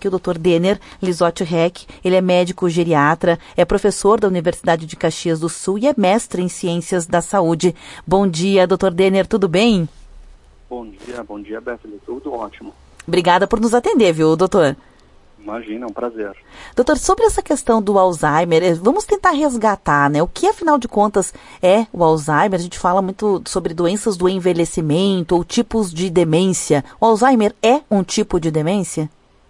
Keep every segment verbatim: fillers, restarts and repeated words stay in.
aqui o doutor Denner Lisotti Reck. Ele é médico geriatra, é professor da Universidade de Caxias do Sul e é mestre em Ciências da Saúde. Bom dia, doutor Denner, tudo bem? Bom dia, bom dia, Bethany. Tudo ótimo. Obrigada por nos atender, viu, doutor? Imagina, é um prazer. Doutor, sobre essa questão do Alzheimer, vamos tentar resgatar, né? O que, afinal de contas, é o Alzheimer? A gente fala muito sobre doenças do envelhecimento ou tipos de demência. O Alzheimer é um tipo de demência?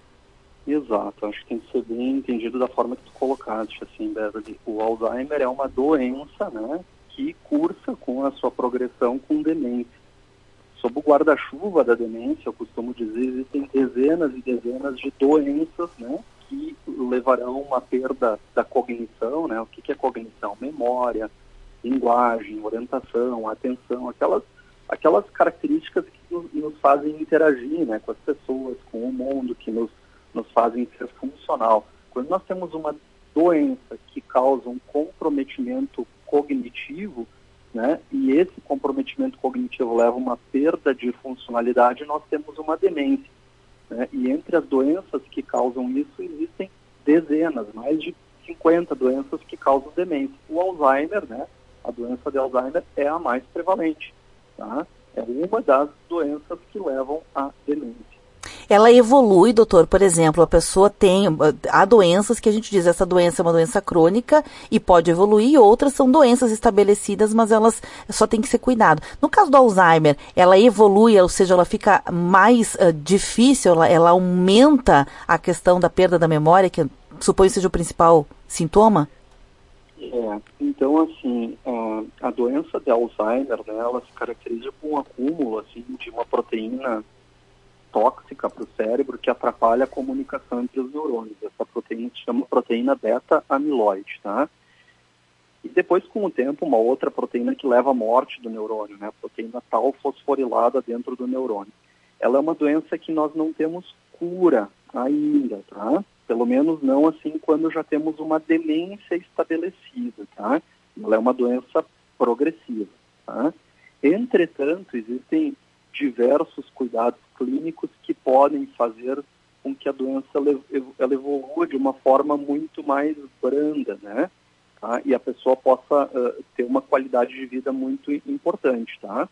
Exato, acho que tem que ser bem entendido da forma que tu colocaste, assim, Beverly. O Alzheimer é uma doença, né, que cursa com a sua progressão com demência. Sob o guarda-chuva da demência, eu costumo dizer, existem dezenas e dezenas de doenças, né, que levarão uma perda da cognição, né? O que, que é cognição? Memória, linguagem, orientação, atenção, aquelas, aquelas características que nos, nos fazem interagir, né, com as pessoas, com o mundo, que nos, nos fazem ser funcional. Quando nós temos uma doença que causa um comprometimento cognitivo, né, e esse comprometimento cognitivo leva a uma perda de funcionalidade, nós temos uma demência, né? E entre as doenças que causam isso, existem dezenas, mais de cinquenta doenças que causam demência. O Alzheimer, né, a doença de Alzheimer é a mais prevalente, tá? É uma das doenças que levam à demência. Ela evolui, doutor, por exemplo, a pessoa tem, há doenças que a gente diz, essa doença é uma doença crônica e pode evoluir, e outras são doenças estabelecidas, mas elas só tem que ser cuidado. No caso do Alzheimer, ela evolui, ou seja, ela fica mais uh, difícil, ela, ela aumenta a questão da perda da memória, que suponho seja o principal sintoma? É, então, assim, a, a doença de Alzheimer, né, ela se caracteriza por um acúmulo, assim, de uma proteína tóxica para o cérebro que atrapalha a comunicação entre os neurônios. Essa proteína se chama proteína beta-amiloide, tá? E depois, com o tempo, uma outra proteína que leva à morte do neurônio, né? A proteína tal fosforilada dentro do neurônio. Ela é uma doença que nós não temos cura ainda, tá? Pelo menos não assim quando já temos uma demência estabelecida, tá? Ela é uma doença progressiva, tá? Entretanto, existem diversos cuidados clínicos que podem fazer com que a doença ela evolua de uma forma muito mais branda, né? Tá? E a pessoa possa uh, ter uma qualidade de vida muito importante, tá?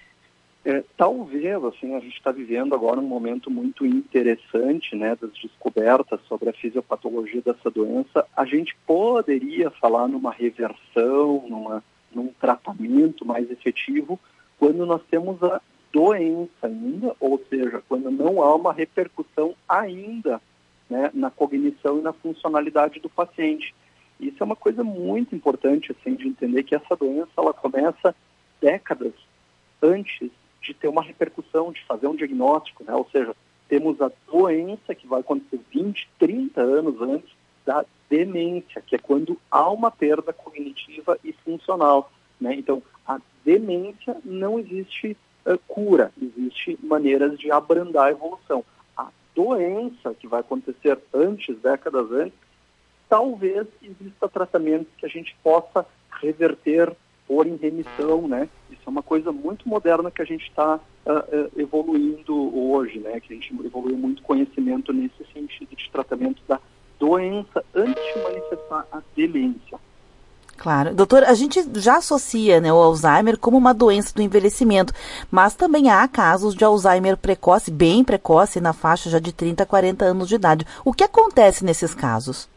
É, talvez, assim, a gente está vivendo agora um momento muito interessante, né, das descobertas sobre a fisiopatologia dessa doença. A gente poderia falar numa reversão, numa, num tratamento mais efetivo, quando nós temos a doença ainda, ou seja, quando não há uma repercussão ainda, né, na cognição e na funcionalidade do paciente. Isso é uma coisa muito importante, assim, de entender que essa doença, ela começa décadas antes de ter uma repercussão, de fazer um diagnóstico, né, ou seja, temos a doença que vai acontecer vinte, trinta anos antes da demência, que é quando há uma perda cognitiva e funcional, né. Então, a demência não existe cura, existe maneiras de abrandar a evolução. A doença que vai acontecer antes, décadas antes, talvez exista tratamentos que a gente possa reverter, pôr em remissão, né? Isso é uma coisa muito moderna que a gente está uh, uh, evoluindo hoje, né? Que a gente evoluiu muito conhecimento nesse sentido de tratamento da doença antes de manifestar a demência. Claro. Doutor, a gente já associa, né, o Alzheimer como uma doença do envelhecimento, mas também há casos de Alzheimer precoce, bem precoce, na faixa já de trinta a quarenta anos de idade. O que acontece nesses casos?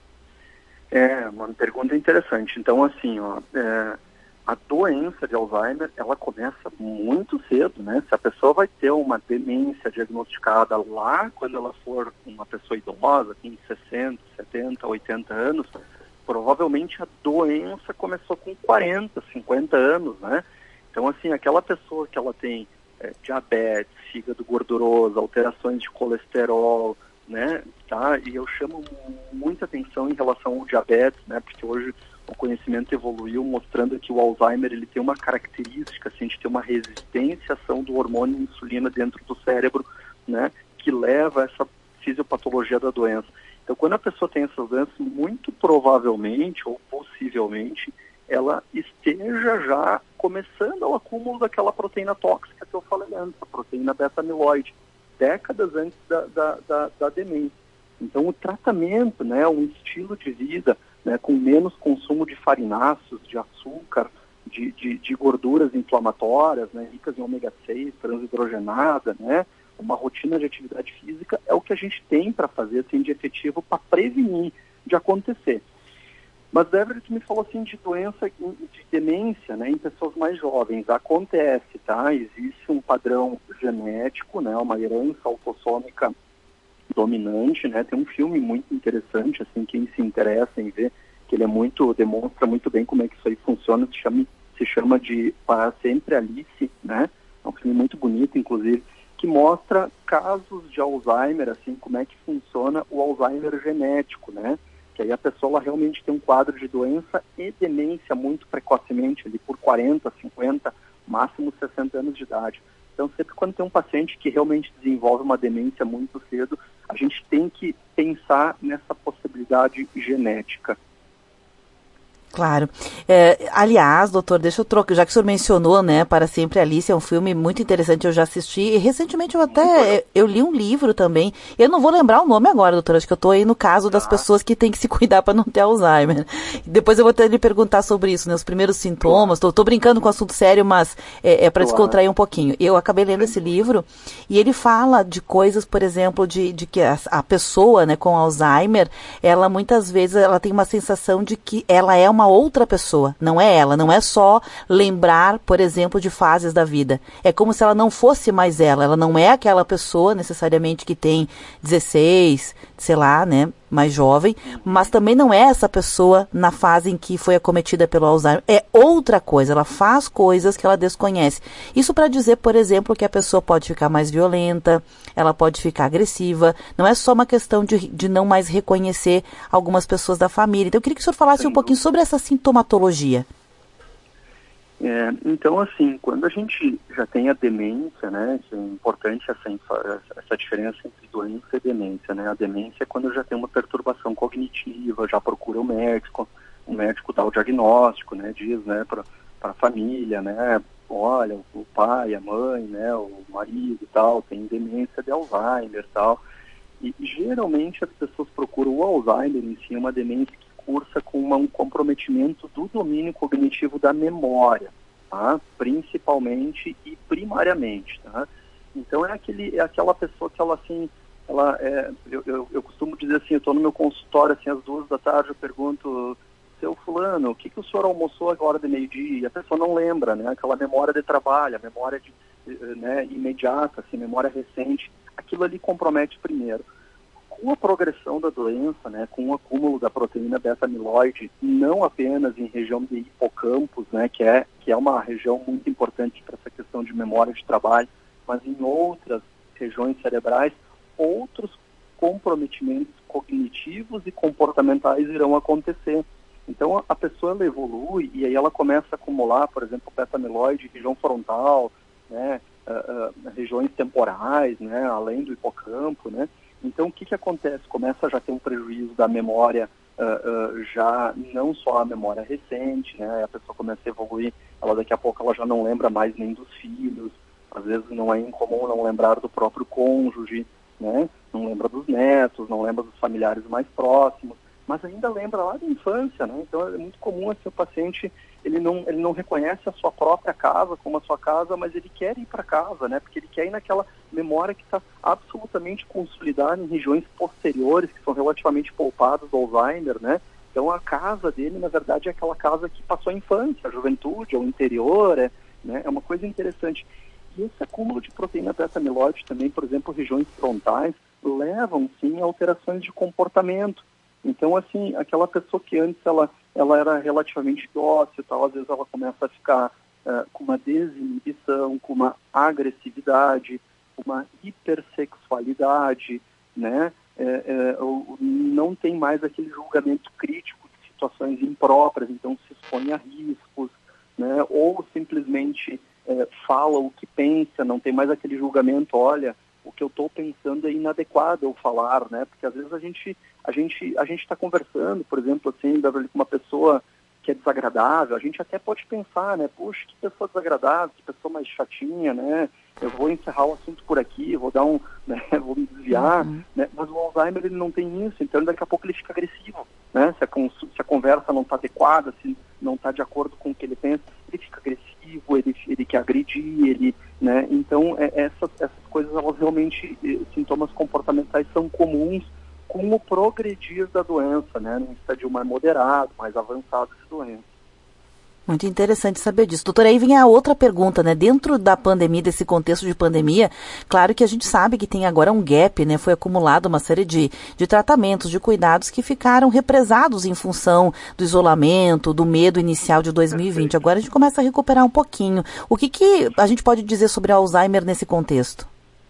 É, uma pergunta interessante. Então, assim, ó, é, a doença de Alzheimer, ela começa muito cedo, né? Se a pessoa vai ter uma demência diagnosticada lá quando ela for uma pessoa idosa, tem sessenta, setenta, oitenta anos, provavelmente a doença começou com quarenta, cinquenta anos, né? Então, assim, aquela pessoa que ela tem é, diabetes, fígado gorduroso, alterações de colesterol, né, tá? E eu chamo muita atenção em relação ao diabetes, né? Porque hoje o conhecimento evoluiu mostrando que o Alzheimer, ele tem uma característica, assim, de ter uma resistência à ação do hormônio insulina dentro do cérebro, né? Que leva a essa fisiopatologia da doença. Então, quando a pessoa tem essas doenças, muito provavelmente, ou possivelmente, ela esteja já começando o acúmulo daquela proteína tóxica que eu falei antes, a proteína beta-amiloide, décadas antes da, da, da, da demência. Então, o tratamento, né, um estilo de vida, né, com menos consumo de farináceos, de açúcar, de, de, de gorduras inflamatórias, né, ricas em ômega seis, transhidrogenada, né, uma rotina de atividade física é o que a gente tem para fazer assim, de efetivo para prevenir de acontecer. Mas, Débora, tu me falou assim de doença, de demência, né, em pessoas mais jovens. Acontece, tá? Existe um padrão genético, né, uma herança autossômica dominante, né? Tem um filme muito interessante, assim, quem se interessa em ver, que ele é muito, demonstra muito bem como é que isso aí funciona, se chama, se chama de Para Sempre Alice, né? É um filme muito bonito, inclusive, que mostra casos de Alzheimer, assim, como é que funciona o Alzheimer genético, né? Que aí a pessoa ela realmente tem um quadro de doença e demência muito precocemente, ali por quarenta, cinquenta, máximo sessenta anos de idade. Então, sempre quando tem um paciente que realmente desenvolve uma demência muito cedo, a gente tem que pensar nessa possibilidade genética. Claro. É, aliás, doutor, deixa eu trocar, já que o senhor mencionou, né, Para Sempre Alice, é um filme muito interessante, eu já assisti, e recentemente eu até, eu li um livro também, eu não vou lembrar o nome agora, doutor, acho que eu estou aí no caso das pessoas que têm que se cuidar para não ter Alzheimer. Depois eu vou até lhe perguntar sobre isso, né, os primeiros sintomas, tô, tô brincando com assunto sério, mas é, é para descontrair um pouquinho. Eu acabei lendo esse livro, e ele fala de coisas, por exemplo, de, de que a, a pessoa, né, com Alzheimer, ela muitas vezes, ela tem uma sensação de que ela é uma outra pessoa, não é ela, não é só lembrar, por exemplo, de fases da vida. É como se ela não fosse mais ela, ela não é aquela pessoa necessariamente que tem dezesseis, sei lá, né, mais jovem, mas também não é essa pessoa na fase em que foi acometida pelo Alzheimer, é outra coisa, ela faz coisas que ela desconhece. Isso para dizer, por exemplo, que a pessoa pode ficar mais violenta, ela pode ficar agressiva, não é só uma questão de, de não mais reconhecer algumas pessoas da família. Então eu queria que o senhor falasse um pouquinho sobre essa sintomatologia. É, então, assim, quando a gente já tem a demência, né, que é importante essa, essa diferença entre doença e demência, né, a demência é quando já tem uma perturbação cognitiva, já procura o médico, o médico dá o diagnóstico, né, diz, né, para a família, né, olha, o pai, a mãe, né, o marido e tal, tem demência de Alzheimer e tal, e geralmente as pessoas procuram o Alzheimer em si, uma demência que cursa com uma, um comprometimento do domínio cognitivo da memória, tá? Principalmente e primariamente, tá? Então é, aquele, é aquela pessoa que ela assim, ela é, eu, eu, eu costumo dizer assim, eu estou no meu consultório assim às duas da tarde, eu pergunto, seu fulano, o que, que o senhor almoçou agora de meio-dia? E a pessoa não lembra, né? Aquela memória de trabalho, a memória de, né, imediata, assim, memória recente, aquilo ali compromete primeiro. Com a progressão da doença, né, com o acúmulo da proteína beta-amiloide, não apenas em região de hipocampos, né, que é, que é uma região muito importante para essa questão de memória de trabalho, mas em outras regiões cerebrais, outros comprometimentos cognitivos e comportamentais irão acontecer. Então, a pessoa ela evolui e aí ela começa a acumular, por exemplo, beta-amiloide, região frontal, né, uh, uh, regiões temporais, né, além do hipocampo, né. Então, o que, que acontece? Começa a já ter um prejuízo da memória, uh, uh, já não só a memória recente, né? A pessoa começa a evoluir, ela daqui a pouco ela já não lembra mais nem dos filhos, às vezes não é incomum não lembrar do próprio cônjuge, né? Não lembra dos netos, não lembra dos familiares mais próximos, mas ainda lembra lá da infância, né? Então, é muito comum assim, o paciente, ele não, ele não reconhece a sua própria casa como a sua casa, mas ele quer ir para casa, né? Porque ele quer ir naquela memória que está absolutamente consolidada em regiões posteriores, que são relativamente poupadas do Alzheimer, né? Então, a casa dele, na verdade, é aquela casa que passou a infância, a juventude, o interior, é, né? É uma coisa interessante. E esse acúmulo de proteína beta-amiloide também, por exemplo, regiões frontais, levam, sim, a alterações de comportamento. Então, assim, aquela pessoa que antes ela, ela era relativamente dócil, tal, às vezes ela começa a ficar uh, com uma desinibição, com uma agressividade, uma hipersexualidade, né? É, é, não tem mais aquele julgamento crítico de situações impróprias, então se expõe a riscos, né? Ou simplesmente é, fala o que pensa, não tem mais aquele julgamento, olha, o que eu estou pensando é inadequado eu falar, né? Porque às vezes a gente a gente a gente está conversando, por exemplo, assim, com uma pessoa que é desagradável, a gente até pode pensar, né? Puxa, que pessoa desagradável, que pessoa mais chatinha, né? eu vou encerrar o assunto por aqui, vou dar um, né, vou me desviar, uhum. né, mas o Alzheimer ele não tem isso, então daqui a pouco ele fica agressivo, né, se a, se a conversa não está adequada, se não está de acordo com o que ele pensa, ele fica agressivo, ele, ele quer agredir, ele, né, então é, essas, essas coisas, elas realmente, sintomas comportamentais são comuns com o progredir da doença, né, num estadio mais moderado, mais avançado de doença. Muito interessante saber disso. Doutora, aí vem a outra pergunta, né? Dentro da pandemia, desse contexto de pandemia, claro que a gente sabe que tem agora um gap, né? Foi acumulado uma série de, de tratamentos, de cuidados que ficaram represados em função do isolamento, do medo inicial de dois mil e vinte. Agora a gente começa a recuperar um pouquinho. O que, que a gente pode dizer sobre Alzheimer nesse contexto?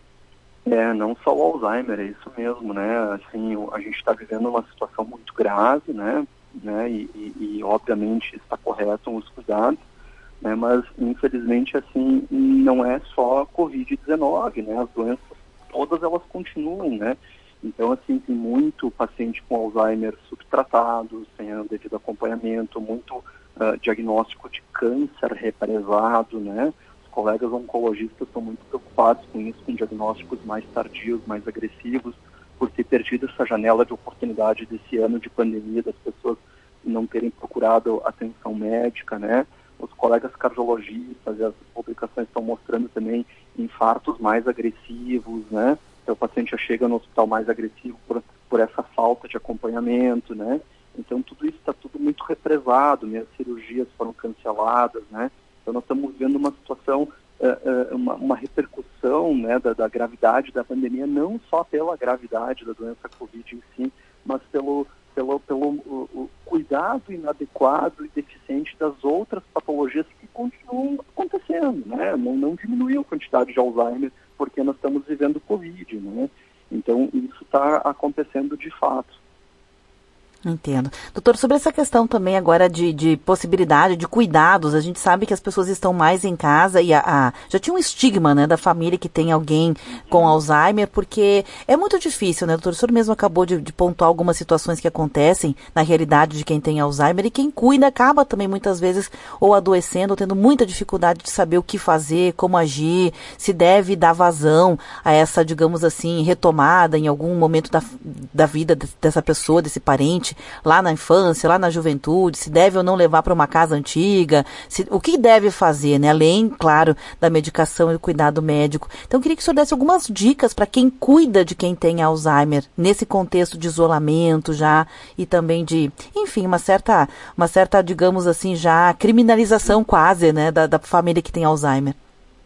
É, não só o Alzheimer, é isso mesmo, né? Assim, a gente está vivendo uma situação muito grave, né? Né, e, e, e obviamente está correto os cuidados, né, mas infelizmente assim não é só covid dezenove, né, as doenças todas elas continuam, né, então assim tem muito paciente com Alzheimer subtratado, sem o devido acompanhamento, muito uh, diagnóstico de câncer represado, né, os colegas oncologistas estão muito preocupados com isso, com diagnósticos mais tardios, mais agressivos, por ter perdido essa janela de oportunidade desse ano de pandemia, das pessoas não terem procurado atenção médica, né? Os colegas cardiologistas, as publicações estão mostrando também infartos mais agressivos, né? Então o paciente já chega no hospital mais agressivo por, por essa falta de acompanhamento, né? Então tudo isso está tudo muito represado, né? As cirurgias foram canceladas, né? Então nós estamos vivendo uma situação, uh, uh, uma, uma repercussão, né, da, da gravidade da pandemia, não só pela gravidade da doença Covid em si, mas pelo, pelo, pelo o, o cuidado inadequado e deficiente das outras patologias que continuam acontecendo, né? Não, não diminuiu a quantidade de Alzheimer porque nós estamos vivendo Covid, né? Então isso está acontecendo de fato. Entendo. Doutor, sobre essa questão também agora de, de possibilidade de cuidados, a gente sabe que as pessoas estão mais em casa e a, a, já tinha um estigma, né, da família que tem alguém com Alzheimer, porque é muito difícil, né, doutor? O senhor mesmo acabou de, de pontuar algumas situações que acontecem na realidade de quem tem Alzheimer e quem cuida acaba também muitas vezes ou adoecendo, ou tendo muita dificuldade de saber o que fazer, como agir, se deve dar vazão a essa, digamos assim, retomada em algum momento da, da vida dessa pessoa, desse parente, lá na infância, lá na juventude, se deve ou não levar para uma casa antiga, se, o que deve fazer, né? Além, claro, da medicação e do cuidado médico. Então, eu queria que o senhor desse algumas dicas para quem cuida de quem tem Alzheimer, nesse contexto de isolamento já, e também de, enfim, uma certa, uma certa, digamos assim, já criminalização quase, né, da, da família que tem Alzheimer.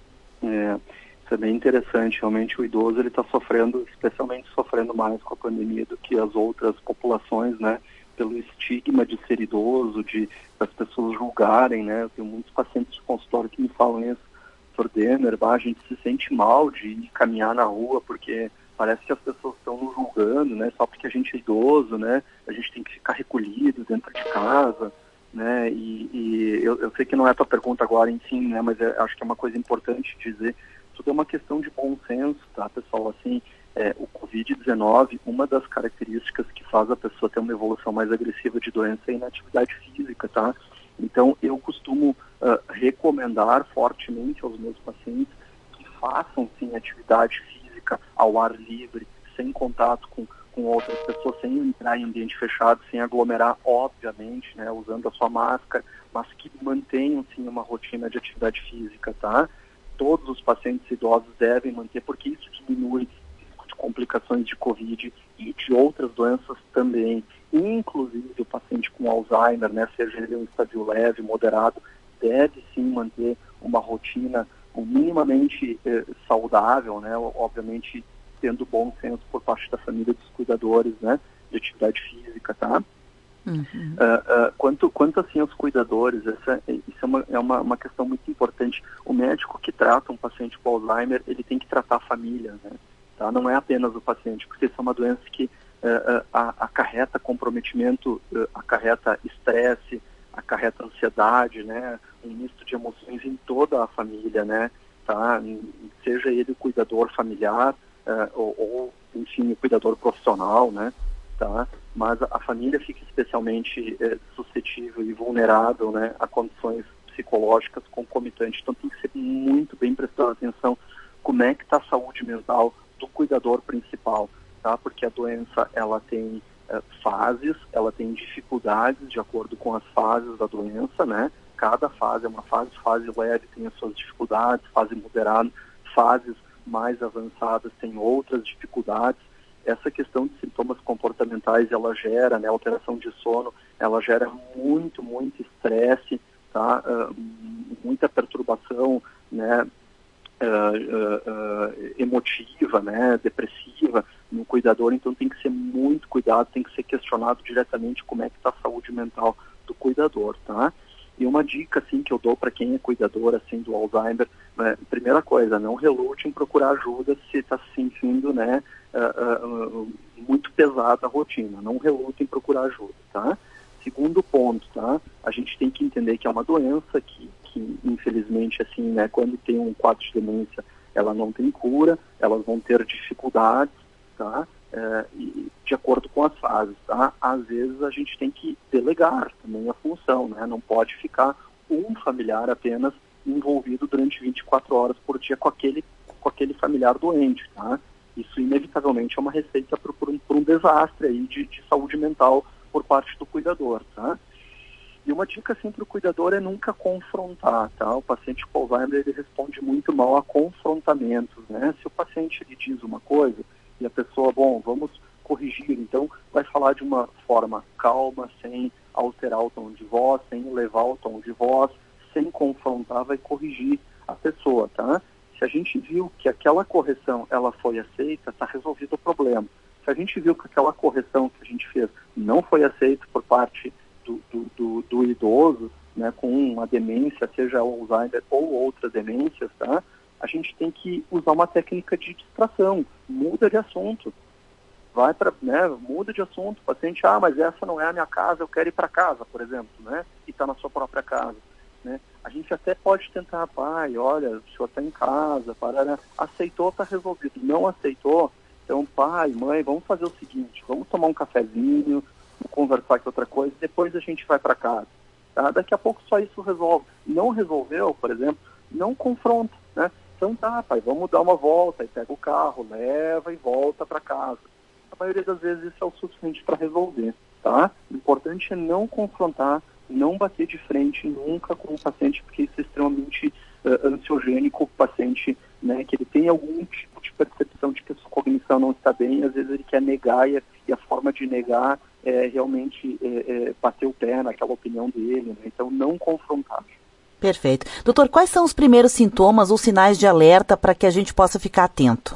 É, isso é bem interessante. Realmente o idoso, ele está sofrendo, especialmente sofrendo mais com a pandemia do que as outras populações, né? Pelo estigma de ser idoso, de as pessoas julgarem, né? Eu tenho muitos pacientes de consultório que me falam isso. doutor Demer, a gente se sente mal de ir caminhar na rua porque parece que as pessoas estão nos julgando, né? Só porque a gente é idoso, né? A gente tem que ficar recolhido dentro de casa, né? E, e eu, eu sei que não é a tua pergunta agora, enfim, né? Mas é, acho que é uma coisa importante dizer. Tudo é uma questão de bom senso, tá, pessoal? Assim, é, o covid dezenove, uma das características que faz a pessoa ter uma evolução mais agressiva de doença é a inatividade física, tá? Então, eu costumo uh, recomendar fortemente aos meus pacientes que façam, sim, atividade física ao ar livre, sem contato com, com outras pessoas, sem entrar em ambiente fechado, sem aglomerar, obviamente, né, usando a sua máscara, mas que mantenham, sim, uma rotina de atividade física, tá? Todos os pacientes idosos devem manter, porque isso diminui o risco de complicações de Covid e de outras doenças também. Inclusive o paciente com Alzheimer, né, seja ele um estadio leve, moderado, deve sim manter uma rotina minimamente eh, saudável, né, obviamente tendo bom senso por parte da família dos cuidadores, né, de atividade física, tá? Uhum. Uh, uh, quanto, quanto assim aos cuidadores, essa, isso é, uma, é uma, uma questão muito importante. O médico que trata um paciente com Alzheimer, ele tem que tratar a família, né? Tá? Não é apenas o paciente, porque isso é uma doença que uh, uh, acarreta comprometimento, uh, acarreta estresse, acarreta ansiedade, né? Um misto de emoções em toda a família, né? Tá? Seja ele o cuidador familiar uh, ou, ou, enfim, o cuidador profissional, né? Tá? Mas a família fica especialmente é, suscetível e vulnerável, né, a condições psicológicas concomitantes. Então tem que ser muito bem prestado atenção como é que está a saúde mental do cuidador principal, tá? Porque a doença, ela tem uh, fases, ela tem dificuldades de acordo com as fases da doença, né? Cada fase é uma fase, fase leve tem as suas dificuldades, fase moderada, fases mais avançadas têm outras dificuldades. Essa questão de sintomas comportamentais, ela gera, né, alteração de sono, ela gera muito, muito estresse, tá? Uh, muita perturbação, né, uh, uh, uh, emotiva, né, depressiva no cuidador, então tem que ser muito cuidado, tem que ser questionado diretamente como é que está a saúde mental do cuidador, tá? E uma dica, assim, que eu dou para quem é cuidador, assim, do Alzheimer, né, primeira coisa, não relute em procurar ajuda se está se sentindo, né, uh, uh, muito pesada a rotina. Não relute em procurar ajuda, tá? Segundo ponto, tá? A gente tem que entender que é uma doença que, que infelizmente, assim, né, quando tem um quadro de demência, ela não tem cura, elas vão ter dificuldades, tá? É, e de acordo com as fases, tá? Às vezes a gente tem que delegar também a função, né? Não pode ficar um familiar apenas envolvido durante vinte e quatro horas por dia com aquele, com aquele familiar doente, tá? Isso inevitavelmente é uma receita por, por, um, por um desastre aí de, de saúde mental por parte do cuidador, tá? E uma dica assim para o cuidador é nunca confrontar, tá? O paciente com Alzheimer, ele responde muito mal a confrontamentos, né? Se o paciente lhe diz uma coisa e a pessoa, bom, vamos corrigir, então vai falar de uma forma calma, sem alterar o tom de voz, sem elevar o tom de voz, sem confrontar, vai corrigir a pessoa, tá? Se a gente viu que aquela correção, ela foi aceita, está resolvido o problema. Se a gente viu que aquela correção que a gente fez não foi aceita por parte do, do, do, do idoso, né, com uma demência, seja Alzheimer ou outras demências, tá? A gente tem que usar uma técnica de distração, muda de assunto, vai para, né, muda de assunto, o paciente, ah, mas essa não é a minha casa, eu quero ir para casa, por exemplo, né, e está na sua própria casa, né, a gente até pode tentar, pai, olha, o senhor está em casa, parará, aceitou, está resolvido, não aceitou, então, pai, mãe, vamos fazer o seguinte, vamos tomar um cafezinho, vamos conversar aqui outra coisa, depois a gente vai para casa, tá, daqui a pouco só isso resolve, não resolveu, por exemplo, não confronta, né, então tá, pai, vamos dar uma volta, aí pega o carro, leva e volta para casa. A maioria das vezes isso é o suficiente para resolver, tá? O importante é não confrontar, não bater de frente nunca com o paciente, porque isso é extremamente uh, ansiogênico, o paciente, né, que ele tem algum tipo de percepção de que a sua cognição não está bem, às vezes ele quer negar e a, e a forma de negar é realmente é, é, bater o pé naquela opinião dele, né? Então não confrontar. Perfeito. Doutor, quais são os primeiros sintomas ou sinais de alerta para que a gente possa ficar atento?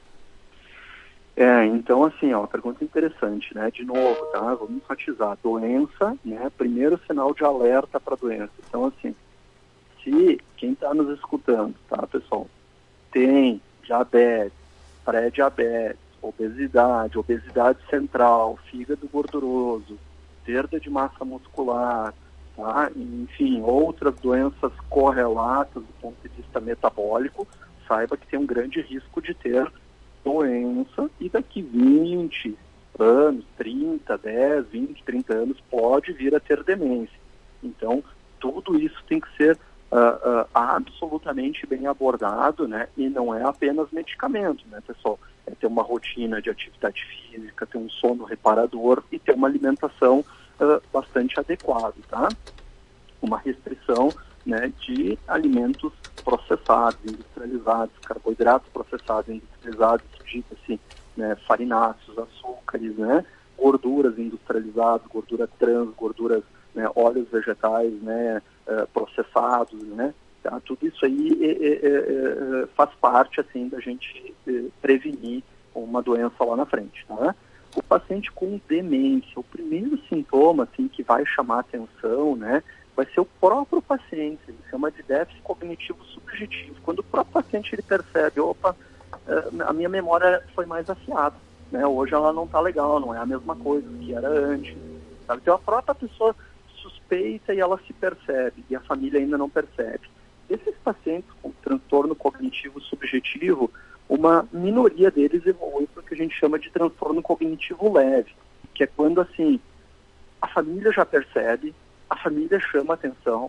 É, então assim, ó, pergunta interessante, né? De novo, tá? Vamos enfatizar. Doença, né? Primeiro sinal de alerta para a doença. Então assim, se quem está nos escutando, tá, pessoal, tem diabetes, pré-diabetes, obesidade, obesidade central, fígado gorduroso, perda de massa muscular, tá? Enfim, outras doenças correlatas do ponto de vista metabólico, saiba que tem um grande risco de ter doença e daqui vinte anos, trinta, dez, vinte, trinta anos, pode vir a ter demência. Então, tudo isso tem que ser uh, uh, absolutamente bem abordado, né? E não é apenas medicamento, né, pessoal? É ter uma rotina de atividade física, ter um sono reparador e ter uma alimentação uh, bastante adequada, tá? Uma restrição, né, de alimentos processados, industrializados, carboidratos processados, industrializados, diga-se, né, farináceos, açúcares, né, gorduras industrializadas, gordura trans, gorduras, né, óleos vegetais, né, uh, processados, né, tá? Tudo isso aí é, é, é, faz parte, assim, da gente é, prevenir uma doença lá na frente, tá? O paciente com demência, o primeiro sintoma, assim, que vai chamar atenção, né, vai ser o próprio paciente, ele chama de déficit cognitivo subjetivo. Quando o próprio paciente ele percebe, opa, a minha memória foi mais afiada, né? Hoje ela não está legal, não é a mesma coisa que era antes, sabe? Então a própria pessoa suspeita e ela se percebe, e a família ainda não percebe. Esses pacientes com transtorno cognitivo subjetivo, uma minoria deles evolui para o que a gente chama de transtorno cognitivo leve, que é quando, assim, a família já percebe, a família chama atenção,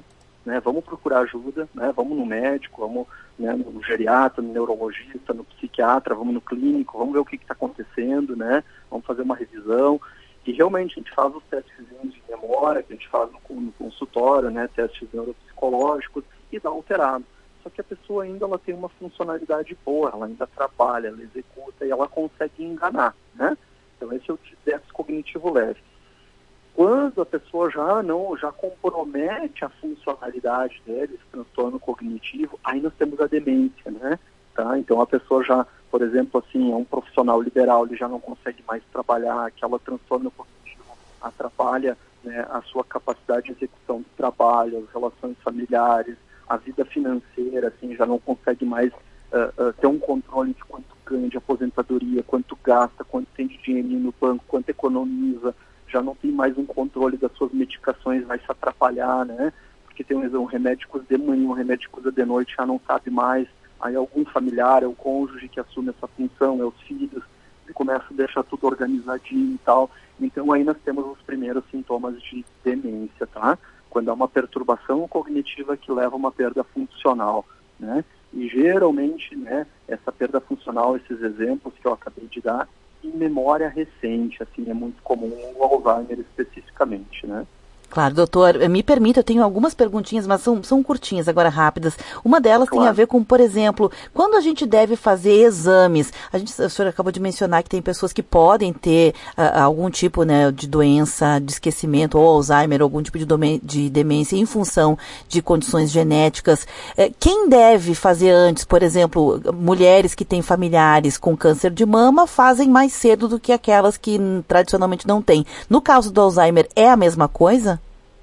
né? Vamos procurar ajuda, né? Vamos no médico, vamos, né, no geriatra, no neurologista, no psiquiatra, vamos no clínico, vamos ver o que está acontecendo, né? Vamos fazer uma revisão. E realmente a gente faz os testes de memória, que a gente faz no, no consultório, né? Testes neuropsicológicos e dá alterado. Só que a pessoa ainda ela tem uma funcionalidade boa, ela ainda trabalha, ela executa e ela consegue enganar, né? Então esse é o déficit cognitivo leve. Quando a pessoa já não, já compromete a funcionalidade dele, esse transtorno cognitivo, aí nós temos a demência, né? Tá? Então a pessoa já, por exemplo, assim, é um profissional liberal, ele já não consegue mais trabalhar, aquela transtorno cognitivo atrapalha, né, a sua capacidade de execução do trabalho, as relações familiares, a vida financeira, assim, já não consegue mais uh, uh, ter um controle de quanto ganha de aposentadoria, quanto gasta, quanto tem de dinheirinho no banco, quanto economiza, já não tem mais um controle das suas medicações, vai se atrapalhar, né? Porque tem um, um remédio que usa de manhã, um remédio que usa de noite, já não sabe mais. Aí algum familiar, é o cônjuge que assume essa função, é os filhos, e começa a deixar tudo organizadinho e tal. Então aí nós temos os primeiros sintomas de demência, tá? Quando há uma perturbação cognitiva que leva a uma perda funcional, né? E geralmente, né, essa perda funcional, esses exemplos que eu acabei de dar, em memória recente, assim, é muito comum o Alzheimer especificamente, né? Claro, doutor, me permita, eu tenho algumas perguntinhas, mas são, são curtinhas, agora rápidas. Uma delas claro. Tem a ver com, por exemplo, quando a gente deve fazer exames. A gente, o senhor acabou de mencionar que tem pessoas que podem ter uh, algum tipo, né, de doença, de esquecimento, ou Alzheimer, ou algum tipo de, dome, de demência em função de condições genéticas. Uh, quem deve fazer antes, por exemplo, mulheres que têm familiares com câncer de mama fazem mais cedo do que aquelas que hum, tradicionalmente não têm. No caso do Alzheimer, é a mesma coisa?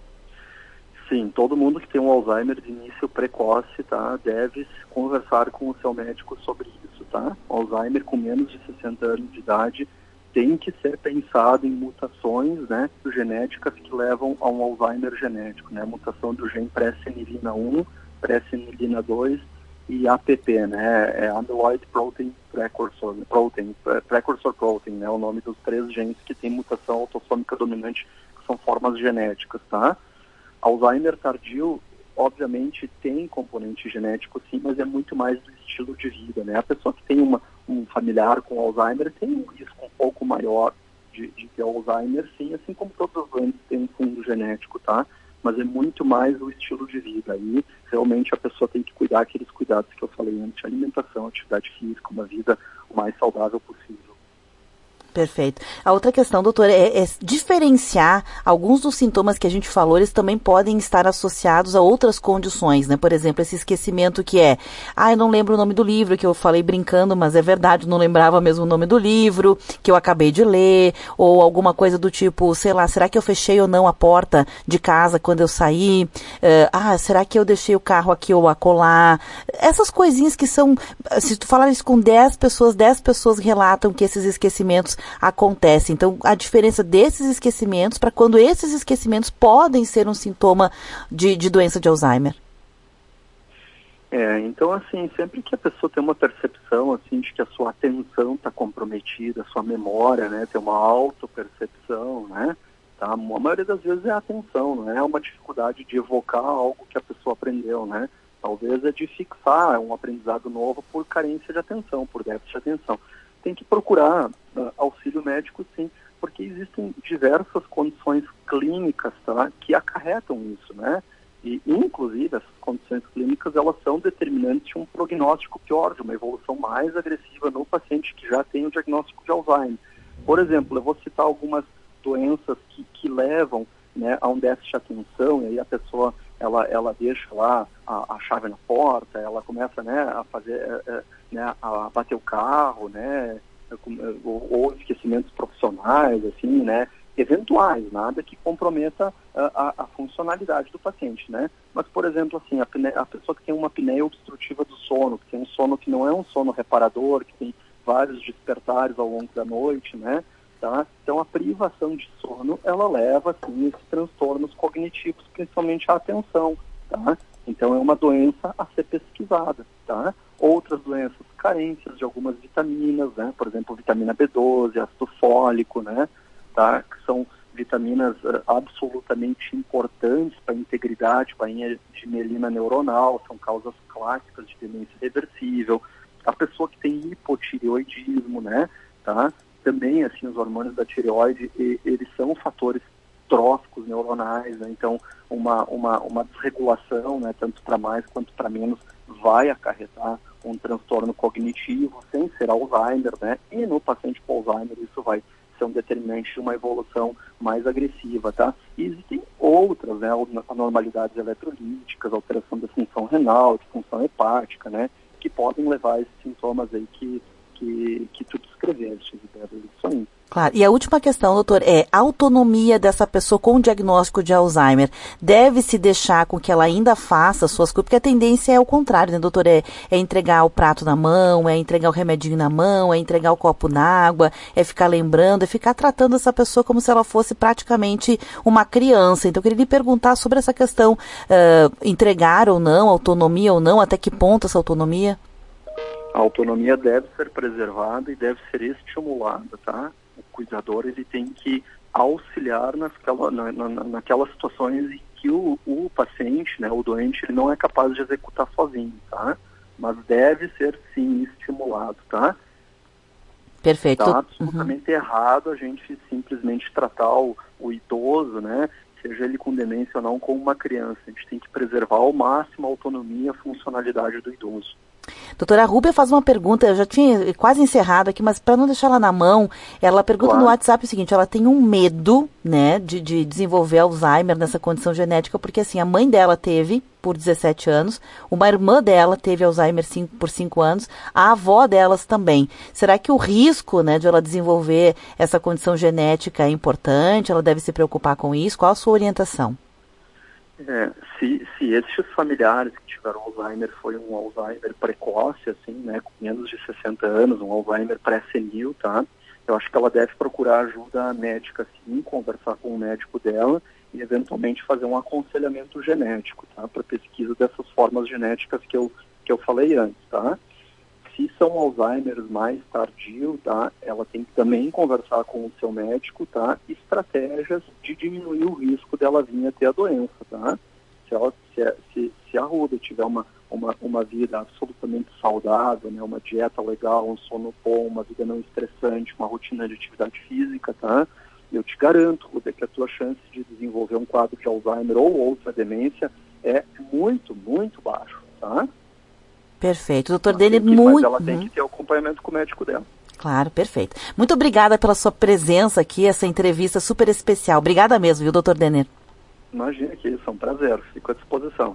Sim, todo mundo que tem um Alzheimer de início precoce, tá, deve conversar com o seu médico sobre isso, tá? O Alzheimer com menos de sessenta anos de idade tem que ser pensado em mutações, né, genéticas que levam a um Alzheimer genético, né? Mutação do gene pré-senilina um, pré-senilina dois e A P P, né? É Amyloid Protein Precursor, protein, Precursor Protein, né? O nome dos três genes que tem mutação autossômica dominante, que são formas genéticas, tá? Alzheimer tardio, obviamente, tem componente genético, sim, mas é muito mais do estilo de vida, né? A pessoa que tem uma, um familiar com Alzheimer tem um risco um pouco maior de, de ter Alzheimer, sim, assim como todos os doentes têm um fundo genético, tá? Mas é muito mais o estilo de vida. Aí, realmente, a pessoa tem que cuidar aqueles cuidados que eu falei antes, alimentação, atividade física, uma vida o mais saudável possível. Perfeito. A outra questão, doutora, é, é diferenciar alguns dos sintomas que a gente falou, eles também podem estar associados a outras condições, né? Por exemplo, esse esquecimento que é, ah, eu não lembro o nome do livro, que eu falei brincando, mas é verdade, não lembrava mesmo o nome do livro, que eu acabei de ler, ou alguma coisa do tipo, sei lá, será que eu fechei ou não a porta de casa quando eu saí? Uh, ah, será que eu deixei o carro aqui ou acolá? Essas coisinhas que são, se tu falar isso com dez pessoas, dez pessoas relatam que esses esquecimentos acontece. Então, a diferença desses esquecimentos para quando esses esquecimentos podem ser um sintoma de, de doença de Alzheimer. É, então, assim, sempre que a pessoa tem uma percepção, assim, de que a sua atenção está comprometida, a sua memória, né, tem uma autopercepção, né, tá? A maioria das vezes é a atenção, não é uma dificuldade de evocar algo que a pessoa aprendeu, né? Talvez é de fixar um aprendizado novo por carência de atenção, por déficit de atenção. Tem que procurar uh, auxílio médico, sim, porque existem diversas condições clínicas, tá, que acarretam isso, né? E, inclusive, essas condições clínicas, elas são determinantes de um prognóstico pior, de uma evolução mais agressiva no paciente que já tem o diagnóstico de Alzheimer. Por exemplo, eu vou citar algumas doenças que, que levam, né, a um déficit de atenção, e aí a pessoa, ela, ela deixa lá a, a chave na porta, ela começa, né, a fazer... É, é, né, a bater o carro, né, ou, ou esquecimentos profissionais, assim, né, eventuais, nada que comprometa a, a, a funcionalidade do paciente, né. Mas, por exemplo, assim, a, pne- a pessoa que tem uma apneia obstrutiva do sono, que tem um sono que não é um sono reparador, que tem vários despertares ao longo da noite, né, tá. Então, a privação de sono, ela leva, assim, esses transtornos cognitivos, principalmente a atenção, tá. Então, é uma doença a ser pesquisada, tá. Outras doenças, carências de algumas vitaminas, né? Por exemplo, vitamina B doze, ácido fólico, né? Tá? Que são vitaminas uh, absolutamente importantes para a integridade, para a de mielina neuronal, são causas clássicas de demência reversível. A pessoa que tem hipotireoidismo, né, tá? Também, assim, os hormônios da tireoide, e, eles são fatores tróficos neuronais, né? Então, uma, uma, uma desregulação, né, tanto para mais quanto para menos, vai acarretar um transtorno cognitivo, sem ser Alzheimer, né? E no paciente com Alzheimer, isso vai ser um determinante de uma evolução mais agressiva, tá? E existem outras, né, anormalidades eletrolíticas, alteração da função renal, de função hepática, né, que podem levar a esses sintomas aí que, que, que tu descreveste, isso aí. Claro. E a última questão, doutor, é a autonomia dessa pessoa com o diagnóstico de Alzheimer. Deve-se deixar com que ela ainda faça suas coisas, porque a tendência é o contrário, né, doutor? É, é entregar o prato na mão, é entregar o remedinho na mão, é entregar o copo na água, é ficar lembrando, é ficar tratando essa pessoa como se ela fosse praticamente uma criança. Então, eu queria lhe perguntar sobre essa questão, uh, entregar ou não, autonomia ou não, até que ponto essa autonomia? A autonomia deve ser preservada e deve ser estimulada, tá? O cuidador, ele tem que auxiliar naquela, na, na, naquelas situações em que o, o paciente, né, o doente, ele não é capaz de executar sozinho, tá? Mas deve ser, sim, estimulado, tá? Perfeito. Tá absolutamente uhum. errado a gente simplesmente tratar o, o idoso, né, seja ele com demência ou não, como uma criança. A gente tem que preservar ao máximo a autonomia e a funcionalidade do idoso. Doutora Rúbia faz uma pergunta, eu já tinha quase encerrado aqui, mas para não deixar ela na mão, ela pergunta claro. no WhatsApp o seguinte: ela tem um medo, né, de, de desenvolver Alzheimer nessa condição genética, porque assim, a mãe dela teve por dezessete anos, uma irmã dela teve Alzheimer por cinco anos, a avó delas também. Será que o risco, né, de ela desenvolver essa condição genética é importante? Ela deve se preocupar com isso? Qual a sua orientação? É, se, se esses familiares que tiveram Alzheimer foi um Alzheimer precoce, assim, né, com menos de sessenta anos, um Alzheimer pré-senil, tá? Eu acho que ela deve procurar ajuda médica, sim, conversar com o médico dela e eventualmente fazer um aconselhamento genético, tá? Para pesquisa dessas formas genéticas que eu, que eu falei antes, tá? Se são Alzheimer's mais tardio, tá? Ela tem que também conversar com o seu médico, tá? Estratégias de diminuir o risco dela vir a ter a doença, tá? Se, ela, se, se, se a Ruda tiver uma, uma, uma vida absolutamente saudável, né? Uma dieta legal, um sono bom, uma vida não estressante, uma rotina de atividade física, tá? Eu te garanto, Ruda, que a tua chance de desenvolver um quadro de Alzheimer ou outra demência é muito, muito baixo, tá? Perfeito. Doutor Denner, muito... muito... Mas ela tem que ter o acompanhamento com o médico dela. Claro, perfeito. Muito obrigada pela sua presença aqui, essa entrevista super especial. Obrigada mesmo, viu, doutor Denner? Imagina que isso, é um prazer. Fico à disposição.